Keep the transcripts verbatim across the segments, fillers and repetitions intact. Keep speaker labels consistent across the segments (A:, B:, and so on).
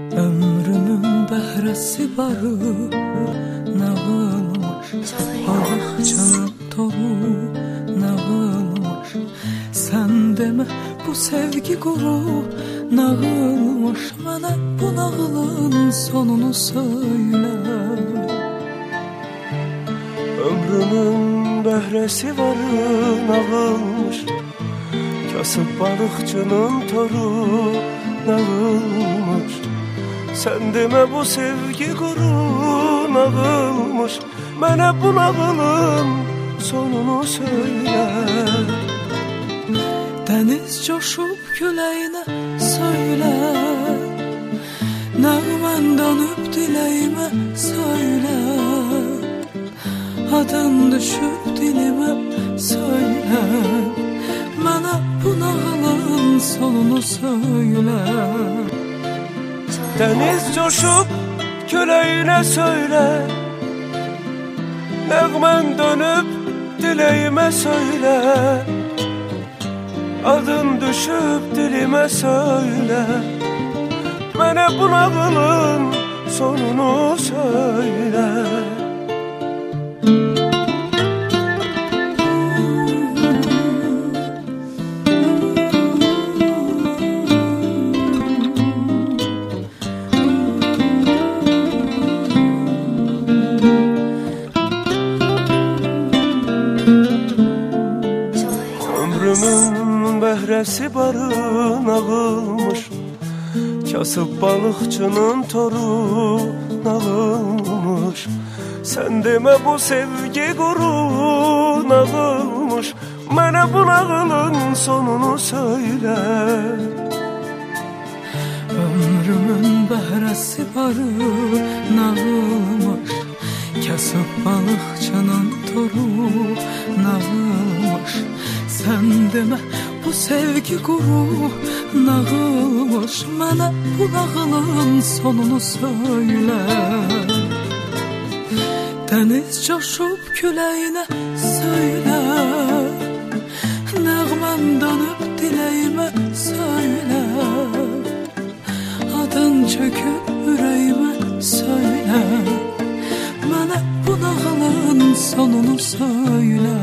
A: Ömrümün bəhrəsi barı nağılmış, bağçanın toru nağılmış. Sən demə bu sevgi quru nağılmış. Mənə bu nağılın sonunu söylə.
B: Ömrümün bəhrəsi barı nağılmış, kasıb balıqçının toru nağılmış. Sən demə bu sevgi quru nağılmış. Mənə bu nağılın sonunu söylə.
A: Dəniz coşub küləyinə söylə, nəğmən dönüb diləyimə söylə. Adın düşüb dilimə söylə. Mənə bu nağılın sonunu söylə.
B: Dəniz coşub küləyinə söylə, nəğmən dönüb diləyimə söylə. Adın düşüb dilimə söylə. Mənə bu nağılın sonunu söylə. Ömrümün bəhrəsi barı nağılmış, kasıb balıqçının toru nağılmış. Sən demə bu sevgi quru nağılmış. Mənə bu nağılın sonunu söylə.
A: Ömrümün bəhrəsi barı nağılmış, kasıb balıqçının toru nağılmış. Sən demə bu sevgi quru nağılmış. Mənə bu nağılın sonunu söylə. Dəniz coşub küləyinə söylə, nəğmən dönüb diləyimə söylə. Adın çöküb ürəyimə söylə. Mənə bu nağılın sonunu söylə.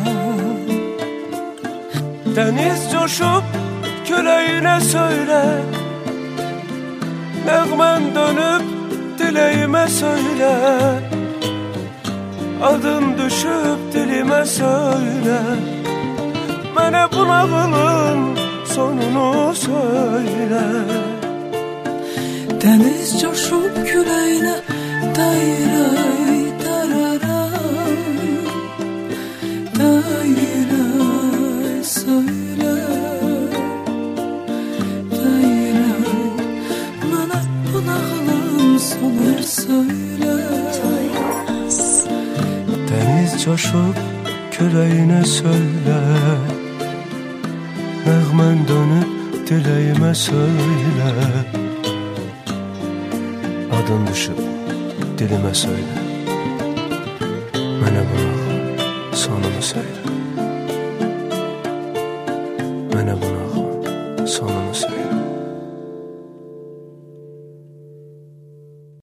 B: Dəniz coşub küləyinə söylə, nəğmən dönüb diləyimə söylə. Adın düşüb dilimə söylə. Mənə bu nağılın sonunu söylə.
A: Dəniz coşub küləyinə dayray dararay, dayray söylə, dayray. Mənə bu nağılın sonunu söylə.
B: Dəniz coşub küləyinə söylə, nəğmən dönüb diləyimə söylə. Adın düşüb dilimə söylə. Mənə bu nağılın sonunu söylə. Mənə bu nağılın sonunu söylə.